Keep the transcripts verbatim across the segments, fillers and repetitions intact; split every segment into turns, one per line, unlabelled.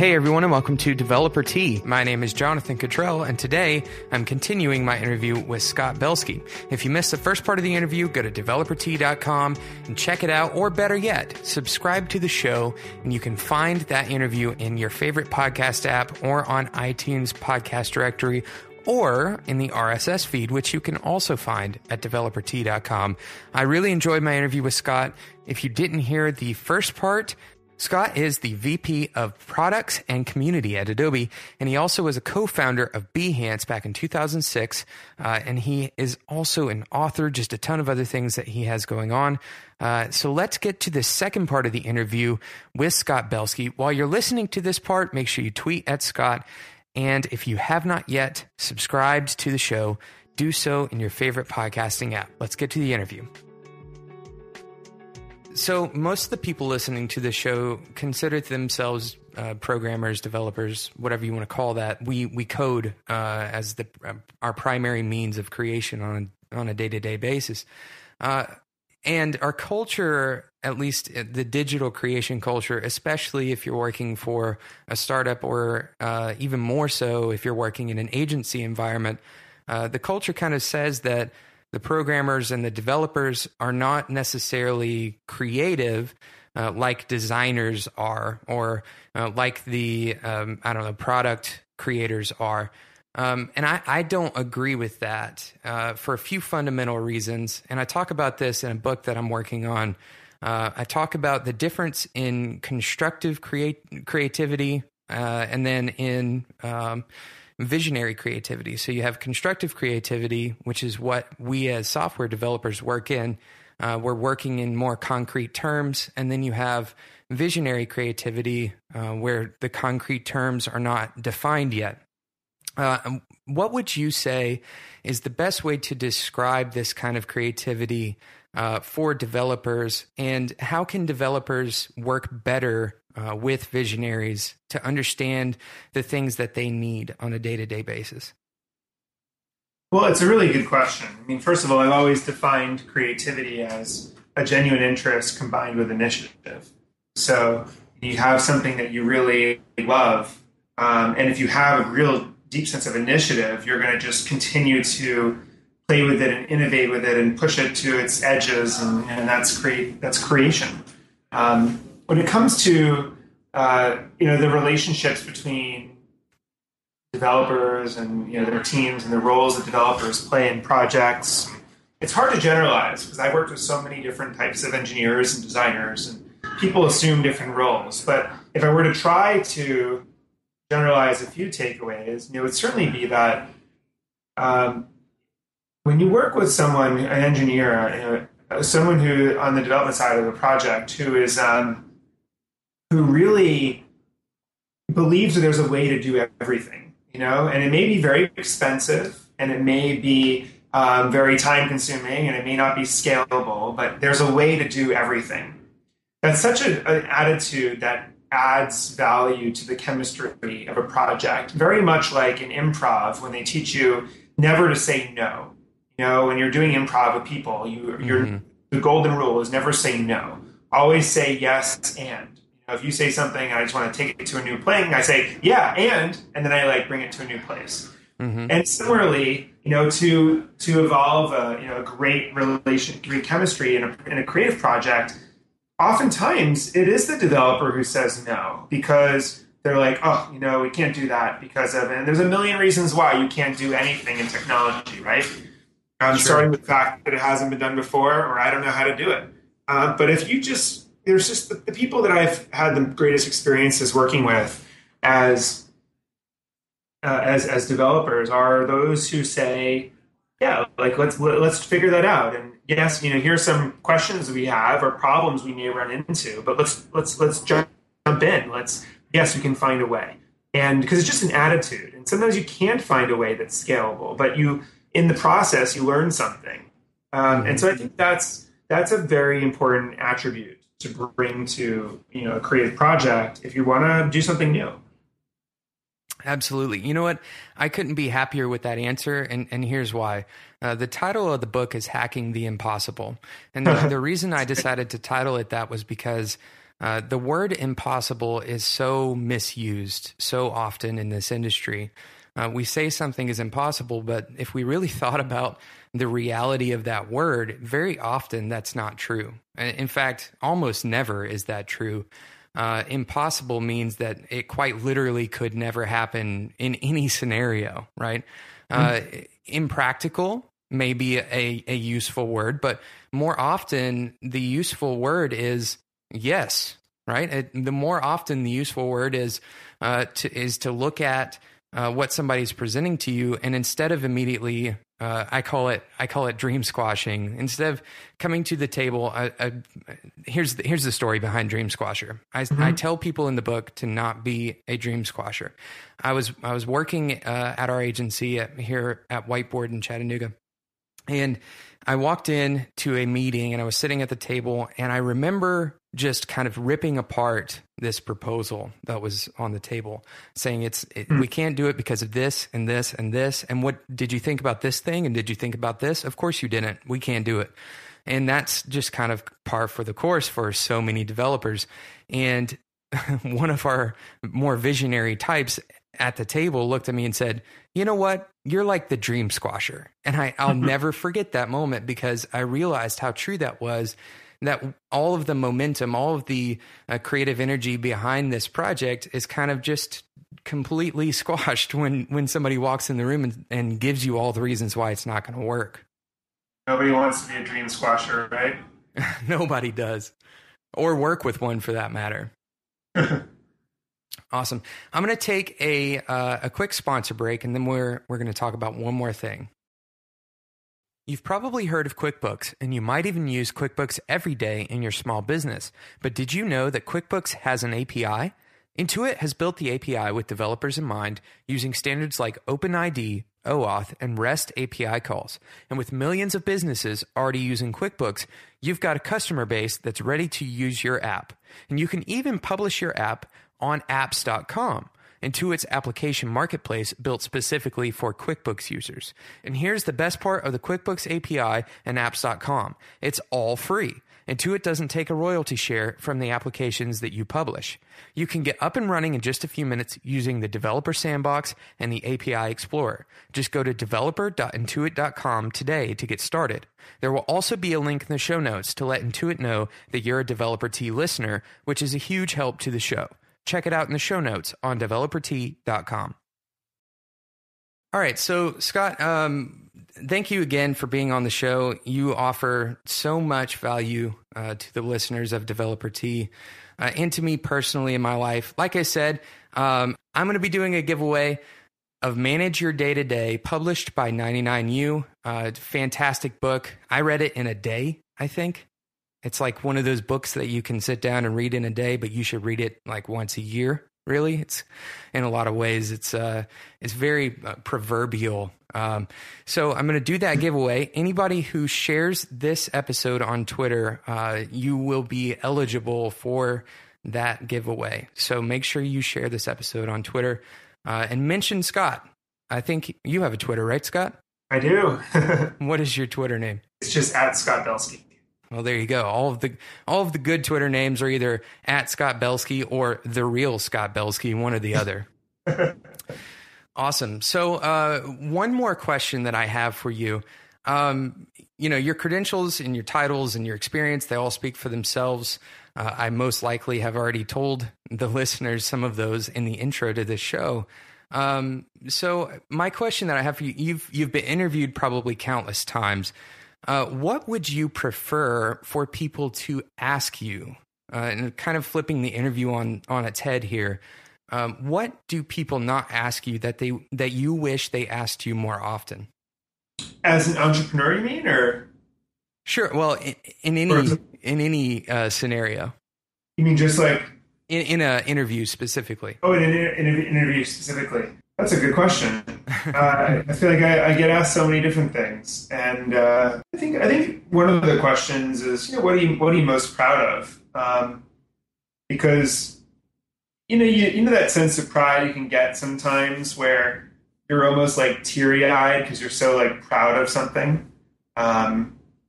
Hey everyone, and welcome to Developer Tea. My name is Jonathan Cottrell, and today I'm continuing my interview with Scott Belsky. If you missed the first part of the interview, go to developer tea dot com and check it out, or better yet, subscribe to the show, and you can find that interview in your favorite podcast app or on iTunes podcast directory, or in the R S S feed, which you can also find at developer tea dot com. I really enjoyed my interview with Scott. If you didn't hear the first part, Scott is the V P of Products and Community at Adobe, and he also was a co-founder of Behance back in two thousand six, uh, and he is also an author, just a ton of other things that he has going on. Uh, so let's get to the second part of the interview with Scott Belsky. While you're listening to this part, make sure you tweet at Scott, and if you have not yet subscribed to the show, do so in your favorite podcasting app. Let's get to the interview. So most of the people listening to the show consider themselves uh, programmers, developers, whatever you want to call that. We we code uh, as the uh, our primary means of creation on on a day-to-day basis. Uh, and our culture, at least the digital creation culture, especially if you're working for a startup or uh, even more so if you're working in an agency environment, uh, the culture kind of says that the programmers and the developers are not necessarily creative uh, like designers are, or uh, like the, um, I don't know, product creators are. Um, and I, I don't agree with that uh, for a few fundamental reasons. And I talk about this in a book that I'm working on. Uh, I talk about the difference in constructive create- creativity uh, and then in Um, visionary creativity. So you have constructive creativity, which is what we as software developers work in. Uh, we're working in more concrete terms. And then you have visionary creativity, uh, where the concrete terms are not defined yet. Uh, what would you say is the best way to describe this kind of creativity uh, for developers? And how can developers work better Uh, with visionaries to understand the things that they need on a day-to-day basis?
Well, it's a really good question. I mean, first of all, I've always defined creativity as a genuine interest combined with initiative. So you have something that you really love, um, and if you have a real deep sense of initiative, you're going to just continue to play with it and innovate with it and push it to its edges, and, and that's create that's creation. Um, When it comes to uh, you know the relationships between developers and you know their teams and the roles that developers play in projects, it's hard to generalize because I've worked with so many different types of engineers and designers, and people assume different roles. But if I were to try to generalize a few takeaways, you know, it would certainly be that um, when you work with someone, an engineer, you know, someone who on the development side of a project who is um, who really believes that there's a way to do everything, you know, and it may be very expensive and it may be um, very time consuming and it may not be scalable, but there's a way to do everything. That's such a, an attitude that adds value to the chemistry of a project, very much like in improv when they teach you never to say no. You know, when you're doing improv with people, you, you're, mm-hmm. the golden rule is never say no. Always say yes and. If you say something and I just want to take it to a new plane, I say, yeah, and, and then I like bring it to a new place. Mm-hmm. And similarly, you know, to to evolve a, you know, a great relation, great chemistry in a, in a creative project, oftentimes it is the developer who says no because they're like, oh, you know, we can't do that because of, and there's a million reasons why you can't do anything in technology, right? Um, sure. Starting with the fact that it hasn't been done before, or I don't know how to do it. Uh, but if you just There's just the, the people that I've had the greatest experiences working with as uh, as as developers are those who say, yeah, like let's let's figure that out. And yes, you know, here's some questions we have or problems we may run into, but let's let's let's jump in. Let's yes, we can find a way. And because it's just an attitude, and sometimes you can't find a way that's scalable, but you in the process you learn something. Um, and so I think that's that's a very important attribute to bring to, you know, a creative project if you want to do something new.
Absolutely. You know what? I couldn't be happier with that answer, and, and here's why. Uh, the title of the book is Hacking the Impossible. And the, the reason I decided to title it that was because Uh, the word impossible is so misused so often in this industry. Uh, we say something is impossible, but if we really thought about the reality of that word, very often that's not true. In fact, almost never is that true. Uh, impossible means that it quite literally could never happen in any scenario, right? Mm-hmm. Uh, impractical may be a, a useful word, but more often the useful word is yes, right? It, the more often the useful word is uh, to, is to look at uh, what somebody's presenting to you, and instead of immediately, uh, I call it I call it dream squashing. Instead of coming to the table, I, I, here's the, here's the story behind Dream Squasher. I, mm-hmm. I tell people in the book to not be a dream squasher. I was I was working uh, at our agency at, here at Whiteboard in Chattanooga, and I walked in to a meeting and I was sitting at the table, and I remember just kind of ripping apart this proposal that was on the table, saying it's it, mm. we can't do it because of this and this and this. And what did you think about this thing? And did you think about this? Of course you didn't. We can't do it. And that's just kind of par for the course for so many developers. And one of our more visionary types at the table looked at me and said, you know what? You're like the dream squasher. And I, I'll never forget that moment, because I realized how true that was, that all of the momentum, all of the uh, creative energy behind this project is kind of just completely squashed when, when somebody walks in the room and, and gives you all the reasons why it's not going to work.
Nobody wants to be a dream squasher, right?
Nobody does. Or work with one, for that matter. Awesome. I'm going to take a uh, a quick sponsor break, and then we're we're going to talk about one more thing. You've probably heard of QuickBooks, and you might even use QuickBooks every day in your small business. But did you know that QuickBooks has an A P I? Intuit has built the A P I with developers in mind, using standards like OpenID, OAuth, and REST A P I calls. And with millions of businesses already using QuickBooks, you've got a customer base that's ready to use your app. And you can even publish your app on apps dot com, Intuit's application marketplace built specifically for QuickBooks users. And here's the best part of the QuickBooks A P I and apps dot com. It's all free. Intuit doesn't take a royalty share from the applications that you publish. You can get up and running in just a few minutes using the Developer Sandbox and the A P I Explorer. Just go to developer dot intuit dot com today to get started. There will also be a link in the show notes to let Intuit know that you're a Developer Tea listener, which is a huge help to the show. Check it out in the show notes on developer tea dot com. All right, so Scott, um, thank you again for being on the show. You offer so much value uh, to the listeners of Developer Tea uh, and to me personally in my life. Like I said, um, I'm going to be doing a giveaway of Manage Your Day-to-Day, published by ninety-nine U. Uh, fantastic book. I read it in a day, I think. It's like one of those books that you can sit down and read in a day, but you should read it like once a year. Really, it's in a lot of ways, it's uh, it's very uh, proverbial. Um, so I'm going to do that giveaway. Anybody who shares this episode on Twitter, uh, you will be eligible for that giveaway. So make sure you share this episode on Twitter uh, and mention Scott. I think you have a Twitter, right, Scott?
I do.
What is your Twitter name?
It's just at Scott Belsky.
Well, there you go. All of the all of the good Twitter names are either at Scott Belsky or the real Scott Belsky, one or the other. Awesome. So uh, one more question that I have for you. Um, you know, your credentials and your titles and your experience, they all speak for themselves. Uh, I most likely have already told the listeners some of those in the intro to this show. Um, so my question that I have for you, you've you've been interviewed probably countless times. Uh, what would you prefer for people to ask you? Uh, and kind of flipping the interview on, on its head here. Um, what do people not ask you that they that you wish they asked you more often?
As an entrepreneur, you mean, or
sure? Well, in, in any in any uh, scenario.
You mean just like
in in an interview specifically?
Oh, in an inter- interview specifically. That's a good question. uh, I feel like I, I get asked so many different things, and uh, I think I think one of the questions is, you know, what are you what are you most proud of? Um, because you know you you know that sense of pride you can get sometimes where you're almost like teary eyed because you're so like proud of something. Um,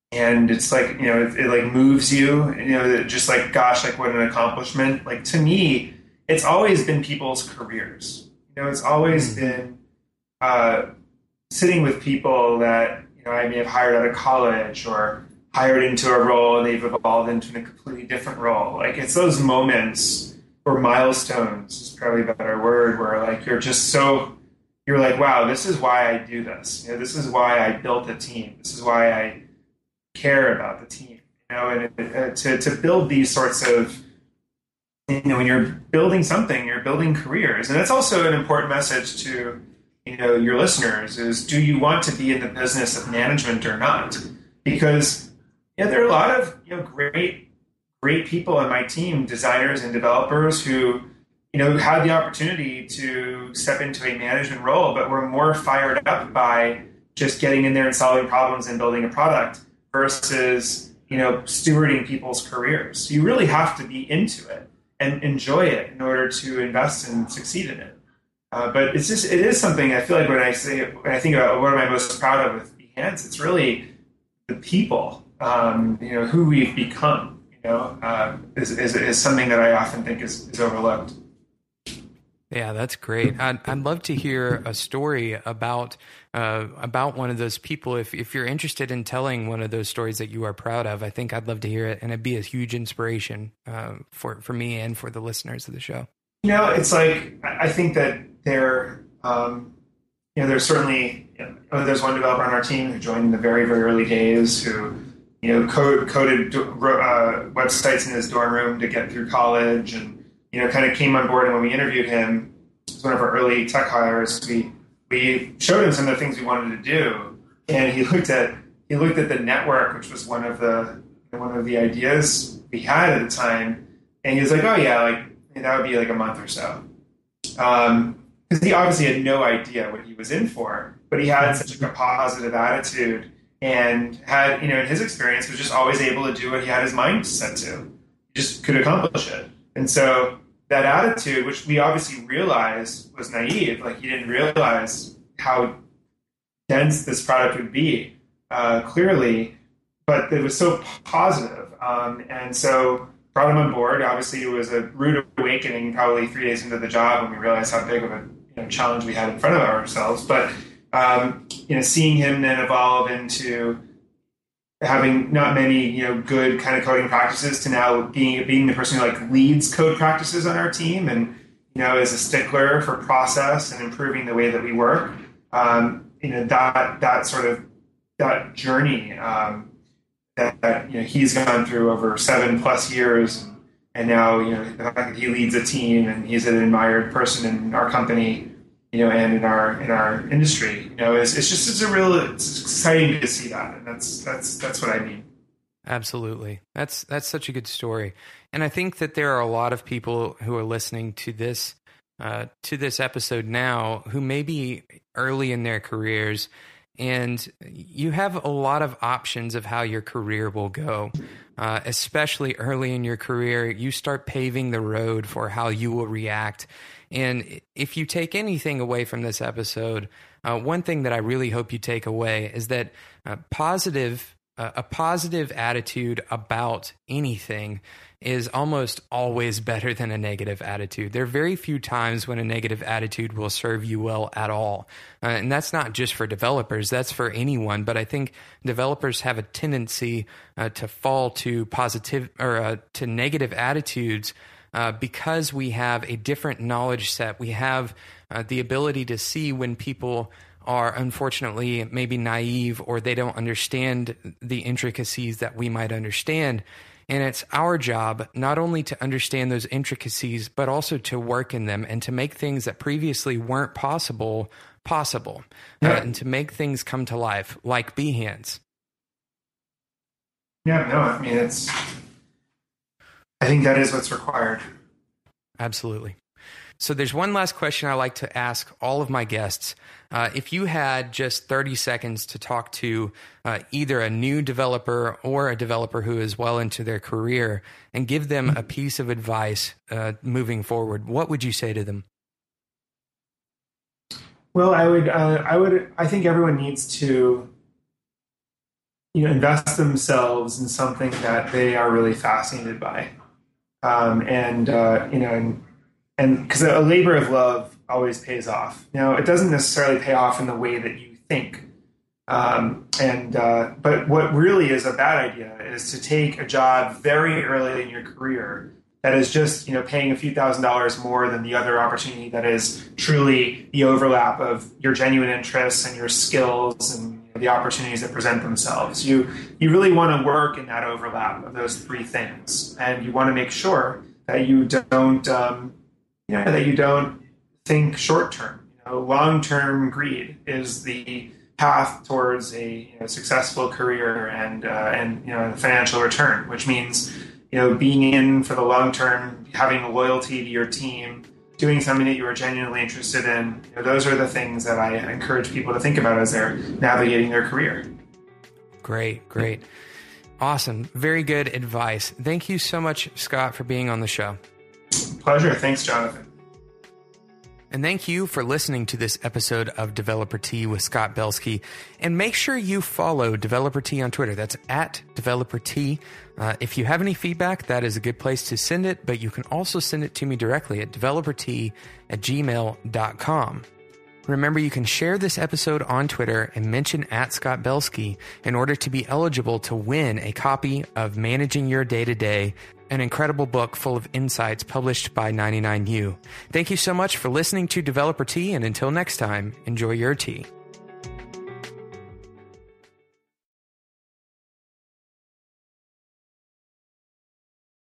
and it's like, you know, it, it like moves you, you know, just like, gosh, like what an accomplishment. Like to me, it's always been people's careers. You know, it's always
Mm.
been uh, sitting with people that, you know, I may have hired out of college or hired into a role and they've evolved into a completely different role. Like it's those moments or milestones is probably a better word, where like you're just so, you're like, wow, this is why I do this. You know, this is why I built a team. This is why I care about the team. You know, and uh, to to build these sorts of, you know, when you're building something, you're building careers, and that's also an important message to, you know, your listeners is, do you want to be in the business of management or not? Because yeah, there are a lot of, you know, great great people on my team, designers and developers who, you know, had the opportunity to step into a management role, but were more fired up by just getting in there and solving problems and building a product versus, you know, stewarding people's careers. You really have to be into it and enjoy it in order to invest and succeed in it. Uh, but it's just, it is something I feel like when I say, when I think about what am I most proud of with Behance, it's really the people, um, you know, who we've become, you know, uh, is, is, is something that I often think is, is overlooked.
Yeah, that's great. I'd, I'd love to hear a story about uh, about one of those people. If if you're interested in telling one of those stories that you are proud of, I think I'd love to hear it, and it'd be a huge inspiration uh, for for me and for the listeners of the show.
You know, it's like I think that there, um, you know, there's certainly, you know, there's one developer on our team who joined in the very very early days who, you know, code, coded uh, websites in his dorm room to get through college, and you know, kind of came on board. And when we interviewed him, it was one of our early tech hires, we we showed him some of the things we wanted to do, and he looked at he looked at the network, which was one of the one of the ideas we had at the time, and he was like, "Oh yeah, like that would be like a month or so," um, because he obviously had no idea what he was in for, but he had such a positive attitude and had, you know, in his experience, was just always able to do what he had his mind set to. He just could accomplish it. And so that attitude, which we obviously realized was naive, like he didn't realize how dense this product would be, uh, clearly, but it was so positive. Um, and so brought him on board. Obviously, it was a rude awakening probably three days into the job when we realized how big of a, you know, challenge we had in front of ourselves. But um, you know, seeing him then evolve into having not many, you know, good kind of coding practices to now being being the person who like leads code practices on our team, and you know, is a stickler for process and improving the way that we work. Um, you know, that that sort of that journey um, that, that you know he's gone through over seven plus years, and, and now, you know, the fact that he leads a team and he's an admired person in our company, you know, and in our in our industry, you know, it's it's just it's a real it's exciting to see that, and that's that's that's what I mean.
Absolutely, that's that's such a good story, and I think that there are a lot of people who are listening to this uh, to this episode now who may be early in their careers, and you have a lot of options of how your career will go. Uh, especially early in your career, you start paving the road for how you will react. And if you take anything away from this episode, uh, one thing that I really hope you take away is that uh, positive, uh, a positive attitude about anything is almost always better than a negative attitude. There are very few times when a negative attitude will serve you well at all. Uh, and that's not just for developers, that's for anyone. But I think developers have a tendency uh, to fall to positive or uh, to negative attitudes Uh, because we have a different knowledge set. We have uh, the ability to see when people are unfortunately maybe naive or they don't understand the intricacies that we might understand. And it's our job not only to understand those intricacies, but also to work in them and to make things that previously weren't possible, possible,
Yeah.
uh, and to make things come to life, like Behance.
Yeah, no, I mean, it's, I think that is what's required.
Absolutely. So there's one last question I like to ask all of my guests. Uh, if you had just thirty seconds to talk to uh, either a new developer or a developer who is well into their career and give them a piece of advice uh, moving forward, what would you say to them?
Well, I would, uh, I would, I think everyone needs to, you know, invest themselves in something that they are really fascinated by. Um, and, uh, you know, and, and because a labor of love always pays off. You know, it doesn't necessarily pay off in the way that you think. Um, and, uh, but what really is a bad idea is to take a job very early in your career that is just, you know, paying a few thousand dollars more than the other opportunity that is truly the overlap of your genuine interests and your skills and, you know, the opportunities that present themselves. You, you really want to work in that overlap of those three things. And you want to make sure that you don't, um, you know, that you don't think short term. You know, long-term greed is the path towards a, you know, successful career and uh, and you know, financial return, which means, you know, being in for the long term, having a loyalty to your team, doing something that you are genuinely interested in. You know, those are the things that I encourage people to think about as they're navigating their career.
Great, great, awesome, very good advice. Thank you so much, Scott, for being on the show.
Pleasure. Thanks, Jonathan.
And thank you for listening to this episode of Developer Tea with Scott Belsky. And make sure you follow Developer Tea on Twitter. That's at Developer Tea. Uh, if you have any feedback, that is a good place to send it, but you can also send it to me directly at developertea at gmail dot com. Remember, you can share this episode on Twitter and mention at Scott Belsky in order to be eligible to win a copy of Managing Your Day-to-Day, an incredible book full of insights published by ninety-nine U. Thank you so much for listening to Developer Tea, and until next time, enjoy your tea.